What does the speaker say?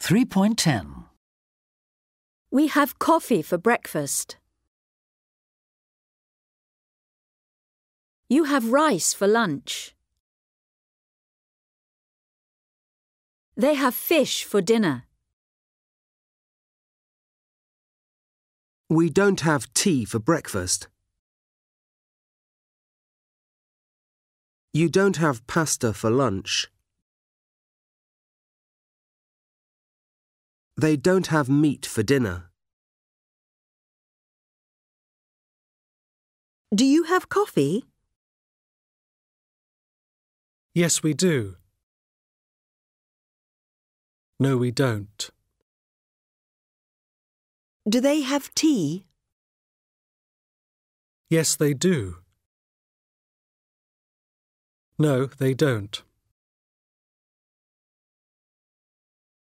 3.10. We have coffee for breakfast. You have rice for lunch. They have fish for dinner. We don't have tea for breakfast. You don't have pasta for lunch. They don't have meat for dinner. Do you have coffee? Yes, we do. No, we don't. Do they have tea? Yes, they do. No, they don't.